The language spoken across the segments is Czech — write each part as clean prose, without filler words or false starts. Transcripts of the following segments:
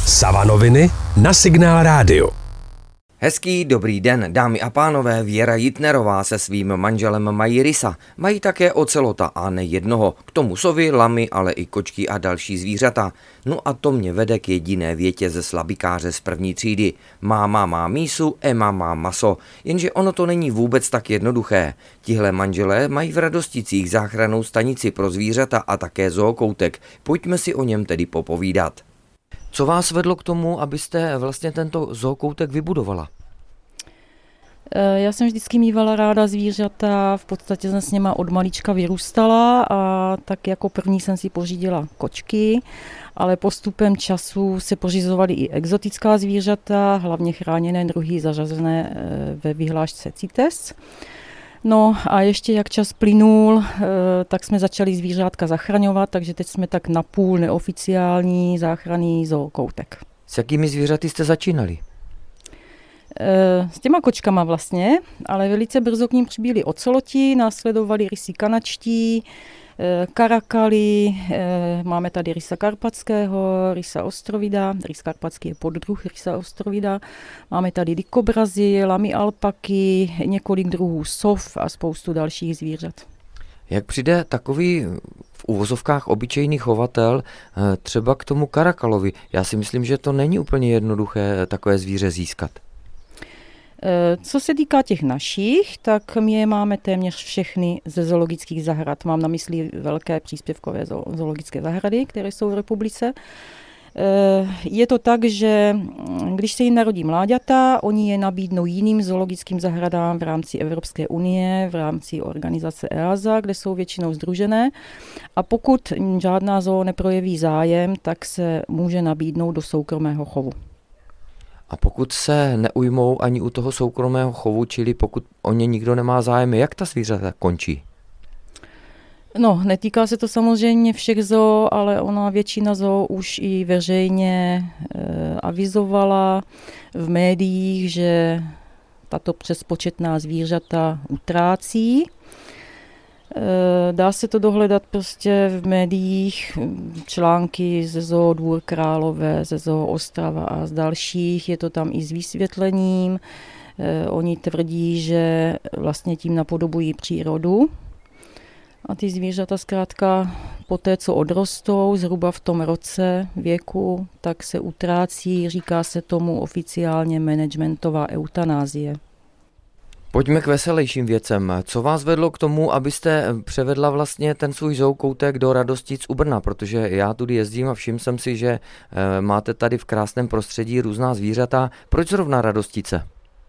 Savanoviny na Signál Rádio. Hezký dobrý den, dámy a pánové, Věra Jitnerová se svým manželem mají rysa. Mají také ocelota a ne jednoho, k tomu sovy, lamy, ale i kočky a další zvířata. No a to mě vede k jediné větě ze slabikáře z první třídy. Máma má mísu, Emma má maso. Jenže ono to není vůbec tak jednoduché. Tihle manželé mají v Radosticích záchrannou stanici pro zvířata a také zookoutek. Pojďme si o něm tedy popovídat. Co vás vedlo k tomu, abyste vlastně tento zookoutek vybudovala? Já jsem vždycky mívala ráda zvířata, v podstatě jsem s něma od malička vyrůstala a tak jako první jsem si pořídila kočky, ale postupem času se pořizovaly i exotická zvířata, hlavně chráněné druhy zařazené ve vyhlášce CITES. No a ještě jak čas plynul, tak jsme začali zvířátka zachraňovat, takže teď jsme tak napůl neoficiální záchranný zookoutek. S jakými zvířaty jste začínali? S těma kočkama vlastně, ale velice brzo k ním přibyli oceloti, následovali rysy kanačtí, karakaly, máme tady rysa karpatského, rysa ostrovida, rys karpatský je poddruh rysa ostrovida, máme tady dikobrazy, lamy alpaky, několik druhů sov a spoustu dalších zvířat. Jak přijde takový v uvozovkách obyčejný chovatel třeba k tomu karakalovi? Já si myslím, že to není úplně jednoduché takové zvíře získat. Co se týká těch našich, tak my je máme téměř všechny ze zoologických zahrad. Mám na mysli velké příspěvkové zoologické zahrady, které jsou v republice. Je to tak, že když se jim narodí mláďata, oni je nabídnou jiným zoologickým zahradám v rámci Evropské unie, v rámci organizace EASA, kde jsou většinou sdružené. A pokud žádná zoo neprojeví zájem, tak se může nabídnout do soukromého chovu. A pokud se neujmou ani u toho soukromého chovu, čili pokud o ně nikdo nemá zájem, jak ta zvířata končí? No, netýká se to samozřejmě všech zoo, ale ona většina zoo už i veřejně avizovala v médiích, že tato přespočetná zvířata utrácí. Dá se to dohledat prostě v médiích, články ze zoo Dvůr Králové, ze zoo Ostrava a z dalších, je to tam i s vysvětlením. Oni tvrdí, že vlastně tím napodobují přírodu. A ty zvířata zkrátka po té, co odrostou, zhruba v tom roce věku, tak se utrácí, říká se tomu oficiálně managementová eutanázie. Pojďme k veselějším věcem. Co vás vedlo k tomu, abyste převedla vlastně ten svůj zookoutek do Radostic u Brna? Protože já tudy jezdím a všiml jsem si, že máte tady v krásném prostředí různá zvířata. Proč zrovna Radostice?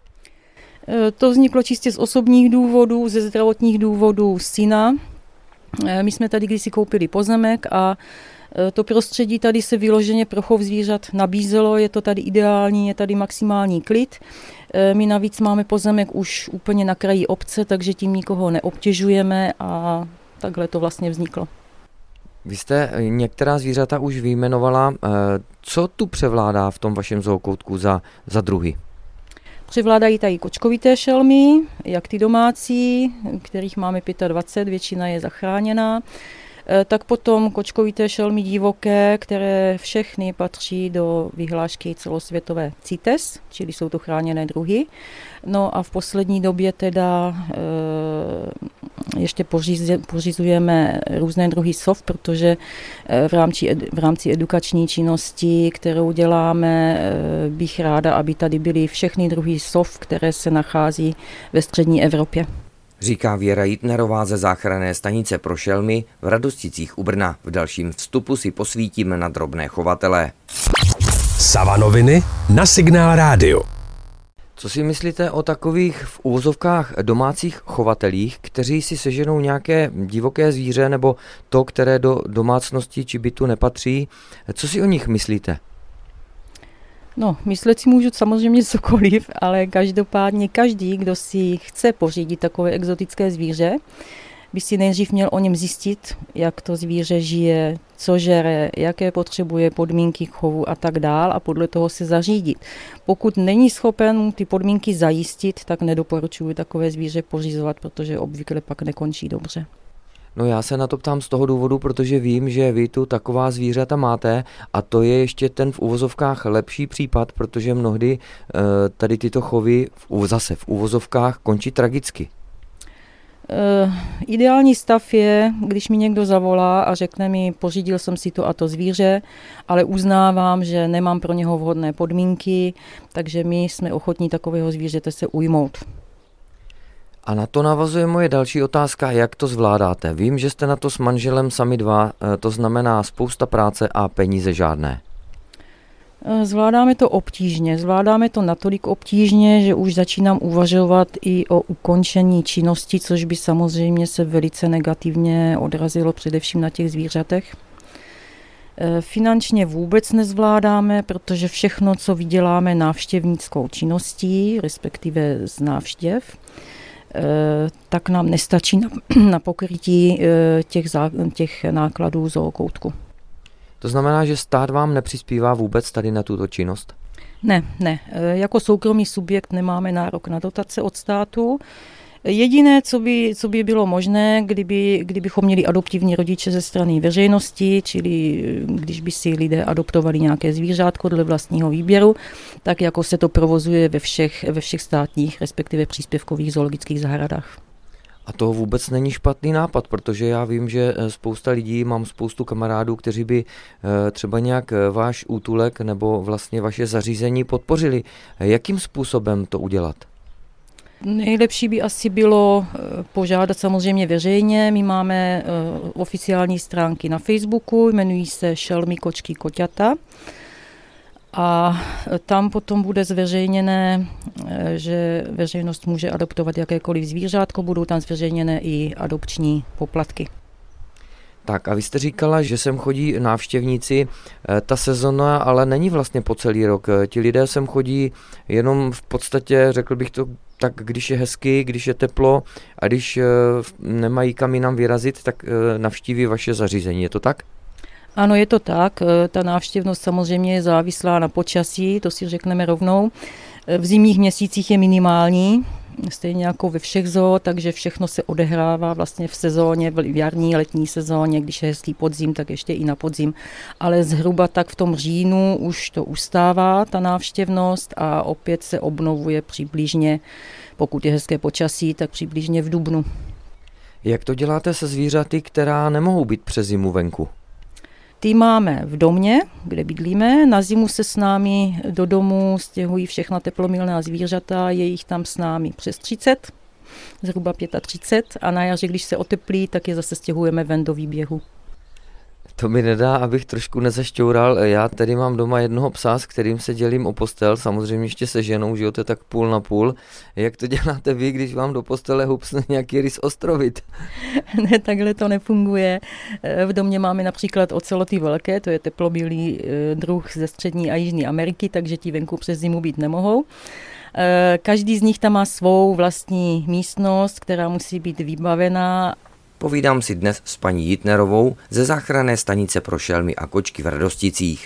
To vzniklo čistě z osobních důvodů, ze zdravotních důvodů syna. My jsme tady kdysi koupili pozemek a to prostředí tady se vyloženě pro chov zvířat nabízelo, je to tady ideální, je tady maximální klid. My navíc máme pozemek už úplně na kraji obce, takže tím nikoho neobtěžujeme a takhle to vlastně vzniklo. Vy jste některá zvířata už vyjmenovala. Co tu převládá v tom vašem zookoutku za druhy? Převládají tady kočkovité šelmy, jak ty domácí, kterých máme 25, většina je zachráněná. Tak potom kočkovité šelmy divoké, které všechny patří do vyhlášky celosvětové CITES, čili jsou to chráněné druhy. No a v poslední době teda ještě pořizujeme různé druhy sov, protože v rámci edukační činnosti, kterou děláme, bych ráda, aby tady byly všechny druhy sov, které se nachází ve střední Evropě. Říká Věra Jitnerová ze záchranné stanice pro šelmy v Radosticích u Brna. V dalším vstupu si posvítíme na drobné chovatele. Savanoviny na Signál Rádio. Co si myslíte o takových v uvozovkách domácích chovatelích, kteří si seženou nějaké divoké zvíře nebo to, které do domácnosti či bytu nepatří? Co si o nich myslíte? No, myslet si můžu samozřejmě cokoliv, ale každopádně každý, kdo si chce pořídit takové exotické zvíře, by si nejdřív měl o něm zjistit, jak to zvíře žije, co žere, jaké potřebuje podmínky k chovu a tak dál a podle toho se zařídit. Pokud není schopen ty podmínky zajistit, tak nedoporučuji takové zvíře pořizovat, protože obvykle pak nekončí dobře. No já se na to ptám z toho důvodu, protože vím, že vy tu taková zvířata máte a to je ještě ten v uvozovkách lepší případ, protože mnohdy tady tyto chovy zase v uvozovkách končí tragicky. Ideální stav je, když mi někdo zavolá a řekne mi, pořídil jsem si to a to zvíře, ale uznávám, že nemám pro něho vhodné podmínky, takže my jsme ochotní takového zvířete se ujmout. A na to navazuje moje další otázka, jak to zvládáte. Vím, že jste na to s manželem sami dva, to znamená spousta práce a peníze žádné. Zvládáme to obtížně. Zvládáme to natolik obtížně, že už začínám uvažovat i o ukončení činnosti, což by samozřejmě se velice negativně odrazilo především na těch zvířatech. Finančně vůbec nezvládáme, protože všechno, co vyděláme návštěvnickou činností, respektive z návštěv, tak nám nestačí na pokrytí těch nákladů zookoutku. To znamená, že stát vám nepřispívá vůbec tady na tuto činnost? Ne. Jako soukromý subjekt nemáme nárok na dotace od státu. Jediné, co by bylo možné, kdybychom měli adoptivní rodiče ze strany veřejnosti, čili když by si lidé adoptovali nějaké zvířátko dle vlastního výběru, tak jako se to provozuje ve všech státních, respektive příspěvkových zoologických zahradách. A to vůbec není špatný nápad, protože já vím, že spousta lidí, mám spoustu kamarádů, kteří by třeba nějak váš útulek nebo vlastně vaše zařízení podpořili. Jakým způsobem to udělat? Nejlepší by asi bylo požádat samozřejmě veřejně. My máme oficiální stránky na Facebooku, jmenují se Šelmy, kočky, koťata. A tam potom bude zveřejněné, že veřejnost může adoptovat jakékoliv zvířátko, budou tam zveřejněné i adopční poplatky. Tak a vy jste říkala, že sem chodí návštěvníci, ta sezona ale není vlastně po celý rok. Ti lidé sem chodí jenom v podstatě, řekl bych to tak, když je hezky, když je teplo a když nemají kam jinam vyrazit, tak navštíví vaše zařízení. Je to tak? Ano, je to tak. Ta návštěvnost samozřejmě je závislá na počasí, to si řekneme rovnou. V zimních měsících je minimální, stejně jako ve všech zoo, takže všechno se odehrává vlastně v sezóně, v jarní, letní sezóně, když je hezký podzim, tak ještě i na podzim. Ale zhruba tak v tom říjnu už to ustává, ta návštěvnost, a opět se obnovuje přibližně, pokud je hezké počasí, tak přibližně v dubnu. Jak to děláte se zvířaty, která nemohou být přes zimu venku? Ty máme v domě, kde bydlíme. Na zimu se s námi do domu stěhují všechna teplomilná zvířata, je jich tam s námi přes 30, zhruba 35, a na jaře, když se oteplí, tak je zase stěhujeme ven do výběhu. To mi nedá, abych trošku nezašťoural. Já tady mám doma jednoho psa, s kterým se dělím o postel, samozřejmě ještě se ženou, že jo, to je tak půl na půl. Jak to děláte vy, když vám do postele hupsne nějaký rys ostrovit? Ne, takhle to nefunguje. V domě máme například oceloty velké, to je teplomilý druh ze Střední a Jižní Ameriky, takže ti venku přes zimu být nemohou. Každý z nich tam má svou vlastní místnost, která musí být vybavená. Povídám si dnes s paní Jitnerovou ze záchranné stanice pro šelmy a kočky v Radosticích.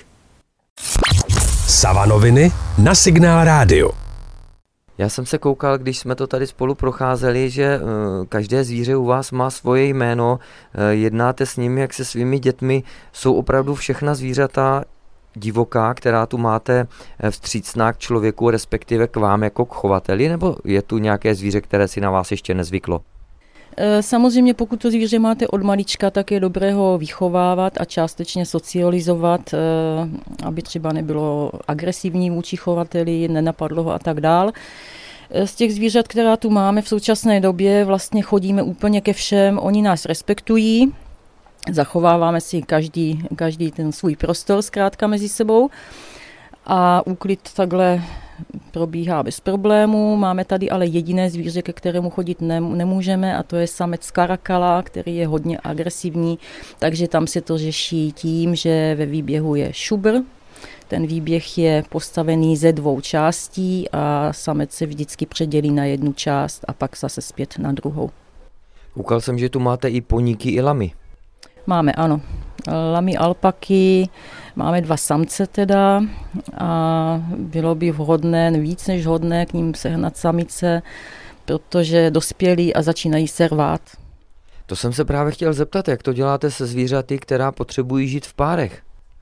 Savanoviny na Signál Rádio. Já jsem se koukal, když jsme to tady spolu procházeli, že každé zvíře u vás má svoje jméno, jednáte s nimi jak se svými dětmi, jsou opravdu všechna zvířata divoká, která tu máte, vstřícná k člověku, respektive k vám jako k chovateli, nebo je tu nějaké zvíře, které si na vás ještě nezvyklo? Samozřejmě pokud to zvíře máte od malička, tak je dobré ho vychovávat a částečně socializovat, aby třeba nebylo agresivní vůči chovateli, nenapadlo ho a tak dál. Z těch zvířat, která tu máme v současné době, vlastně chodíme úplně ke všem, oni nás respektují, zachováváme si každý ten svůj prostor zkrátka mezi sebou a úklid takhle probíhá bez problémů. Máme tady ale jediné zvíře, ke kterému chodit nemůžeme, a to je samec karakala, který je hodně agresivní, takže tam se to řeší tím, že ve výběhu je šubr. Ten výběh je postavený ze 2 částí a samec se vždycky předělí na jednu část a pak zase zpět na druhou. Koukal jsem, že tu máte i poníky, i lamy. Máme, ano. Lamy, alpaky, máme 2 samce teda a bylo by vhodné, víc než vhodné k ním sehnat samice, protože dospělí a začínají se rvát. To jsem se právě chtěl zeptat, jak to děláte se zvířaty, která potřebují žít v párech?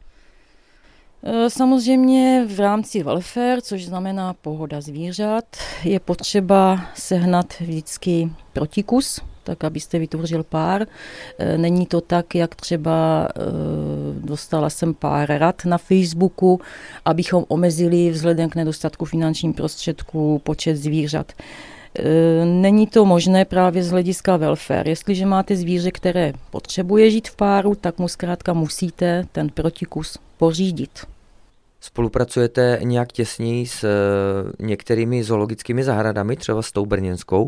Samozřejmě v rámci welfare, což znamená pohoda zvířat, je potřeba sehnat vždycky protikus, tak abyste vytvořil pár. Není to tak, jak třeba dostala jsem pár rad na Facebooku, abychom omezili vzhledem k nedostatku finančních prostředků počet zvířat. Není to možné právě z hlediska welfare. Jestliže máte zvíře, které potřebuje žít v páru, tak mu zkrátka musíte ten protikus pořídit. Spolupracujete nějak těsněji s některými zoologickými zahradami, třeba s tou brněnskou?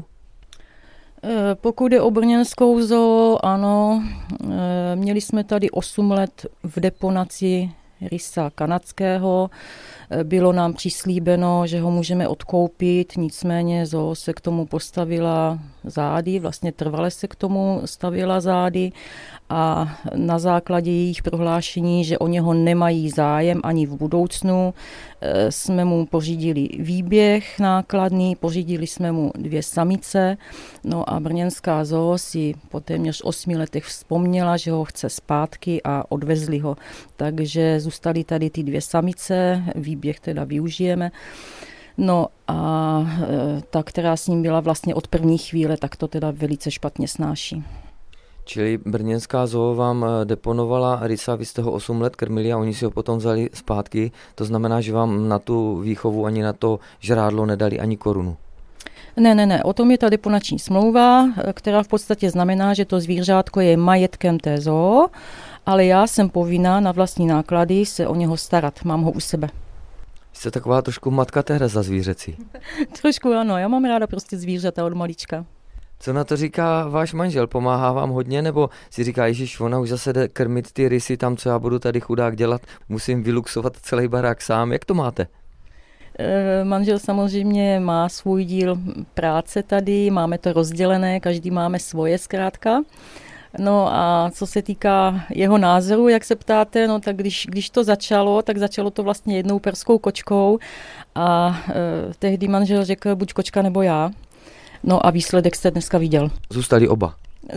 Pokud je o brněnskou zoo, ano, měli jsme tady 8 let v deponaci rysa kanadského. Bylo nám přislíbeno, že ho můžeme odkoupit, nicméně zoo se k tomu postavila zády, vlastně trvale se k tomu stavila zády a na základě jejich prohlášení, že o něho nemají zájem ani v budoucnu, jsme mu pořídili výběh nákladný, pořídili jsme mu 2 samice, no a brněnská zoo si po téměř 8 letech vzpomněla, že ho chce zpátky a odvezli ho. Takže zůstaly tady ty 2 samice, výběh teda využijeme. No a ta, která s ním byla vlastně od první chvíle, tak to teda velice špatně snáší. Čili brněnská zoo vám deponovala rysa, vy jste ho 8 let krmili a oni si ho potom vzali zpátky. To znamená, že vám na tu výchovu ani na to žrádlo nedali ani korunu. Ne, o tom je ta deponační smlouva, která v podstatě znamená, že to zvířátko je majetkem té zoo, ale já jsem povinná na vlastní náklady se o něho starat, mám ho u sebe. Jste taková trošku matka Tereza zvířecí. Trošku ano, já mám ráda prostě zvířata od malička. Co na to říká váš manžel? Pomáhá vám hodně, nebo si říká, ježiš, ona už zase jde krmit ty rysy tam, co já budu tady chudák dělat, musím vyluxovat celý barák sám. Jak to máte? Manžel samozřejmě má svůj díl práce tady, máme to rozdělené, každý máme svoje zkrátka. No a co se týká jeho názoru, jak se ptáte, no tak když to začalo, tak začalo to vlastně jednou perskou kočkou a tehdy manžel řekl, buď kočka nebo já. No a výsledek jste dneska viděl. Zůstali oba.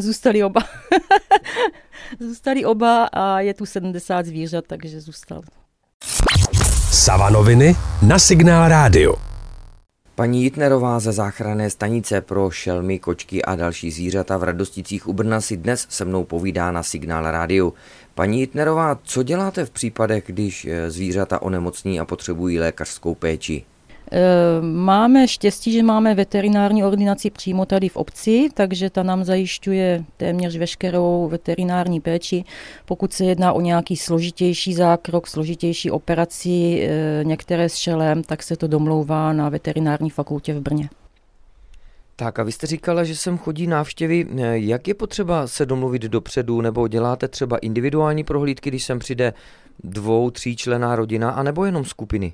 Zůstali oba a je tu 70 zvířat, takže zůstal. Savanoviny na Signál Rádio. Paní Jitnerová ze záchranné stanice pro šelmy, kočky a další zvířata v Radosticích u Brna si dnes se mnou povídá na Signál Rádiu. Paní Jitnerová, co děláte v případech, když zvířata onemocní a potřebují lékařskou péči? Máme štěstí, že máme veterinární ordinaci přímo tady v obci, takže ta nám zajišťuje téměř veškerou veterinární péči. Pokud se jedná o nějaký složitější zákrok, složitější operaci, některé s šelem, tak se to domlouvá na veterinární fakultě v Brně. Tak a vy jste říkala, že sem chodí návštěvy. Jak je potřeba se domluvit dopředu, nebo děláte třeba individuální prohlídky, když sem přijde 2-3 členná rodina, anebo jenom skupiny?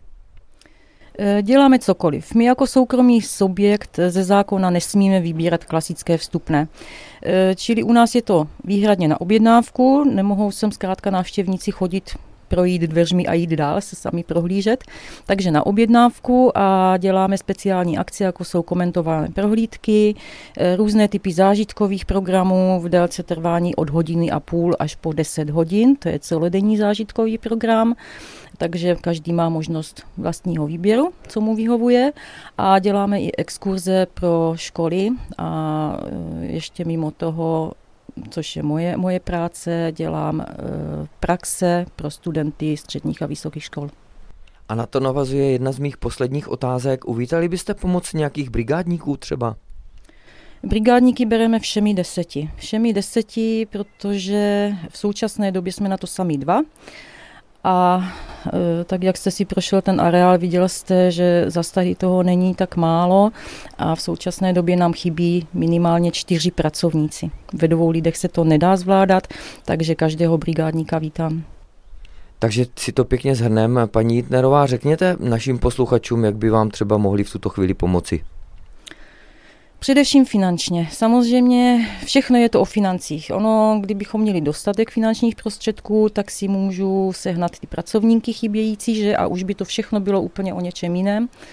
Děláme cokoliv. My jako soukromý subjekt ze zákona nesmíme vybírat klasické vstupné. Čili u nás je to výhradně na objednávku, nemohou sem zkrátka návštěvníci chodit, projít dveřmi a jít dál, se sami prohlížet. Takže na objednávku a děláme speciální akce, jako jsou komentované prohlídky, různé typy zážitkových programů v délce trvání od 1,5 hodiny až po 10 hodin, to je celodenní zážitkový program. Takže každý má možnost vlastního výběru, co mu vyhovuje. A děláme i exkurze pro školy a ještě mimo toho, což je moje práce, dělám praxe pro studenty středních a vysokých škol. A na to navazuje jedna z mých posledních otázek. Uvítali byste pomoc nějakých brigádníků třeba? Brigádníky bereme všemi 10. Všemi 10, protože v současné době jsme na to sami 2. A tak, jak jste si prošel ten areál, viděl jste, že zas tady toho není tak málo a v současné době nám chybí minimálně 4 pracovníci. Ve 2 lidech se to nedá zvládat, takže každého brigádníka vítám. Takže si to pěkně shrneme. Paní Jitnerová, řekněte našim posluchačům, jak by vám třeba mohli v tuto chvíli pomoci. Především finančně. Samozřejmě všechno je to o financích. Kdybychom měli dostatek finančních prostředků, tak si můžu sehnat ty pracovníky chybějící, že? A už by to všechno bylo úplně o něčem jiném.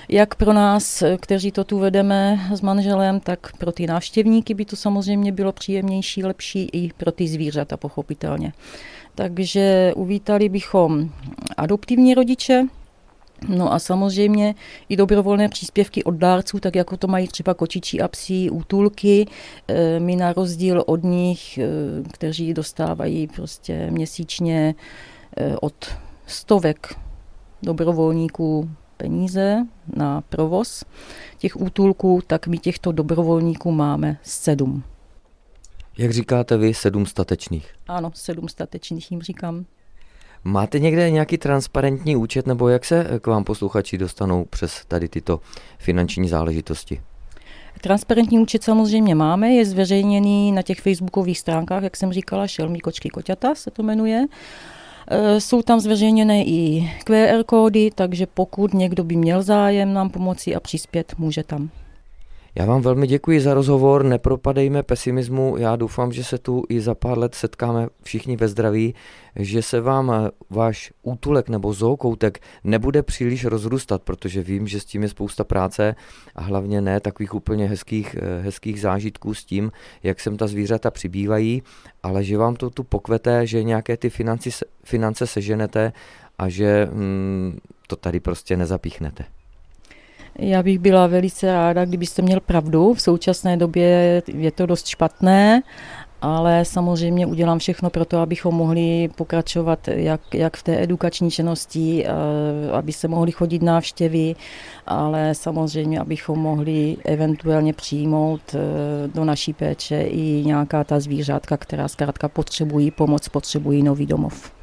Jak pro nás, kteří to tu vedeme s manželem, tak pro ty návštěvníky by to samozřejmě bylo příjemnější, lepší i pro ty zvířata pochopitelně. Takže uvítali bychom adoptivní rodiče, no a samozřejmě i dobrovolné příspěvky od dárců, tak jako to mají třeba kočičí a psí útulky. My na rozdíl od nich, kteří dostávají prostě měsíčně od stovek dobrovolníků peníze na provoz těch útulků, tak my těchto dobrovolníků máme 7. Jak říkáte vy, 7 statečných? Ano, 7 statečných jim říkám. Máte někde nějaký transparentní účet, nebo jak se k vám posluchači dostanou přes tady tyto finanční záležitosti? Transparentní účet samozřejmě máme, je zveřejněný na těch facebookových stránkách, jak jsem říkala, Šelmí kočky koťata se to jmenuje. Jsou tam zveřejněné i QR kódy, takže pokud někdo by měl zájem nám pomoci a přispět, může tam. Já vám velmi děkuji za rozhovor, nepropadejme pesimismu, já doufám, že se tu i za pár let setkáme všichni ve zdraví, že se vám váš útulek nebo zookoutek nebude příliš rozrůstat, protože vím, že s tím je spousta práce a hlavně ne takových úplně hezkých zážitků s tím, jak sem ta zvířata přibývají, ale že vám to tu pokvete, že nějaké ty finance seženete a že to tady prostě nezapíchnete. Já bych byla velice ráda, kdybyste měl pravdu. V současné době je to dost špatné, ale samozřejmě udělám všechno pro to, abychom mohli pokračovat jak v té edukační činnosti, aby se mohly chodit návštěvy, ale samozřejmě, abychom mohli eventuálně přijmout do naší péče i nějaká ta zvířátka, která zkrátka potřebují pomoc, potřebují nový domov.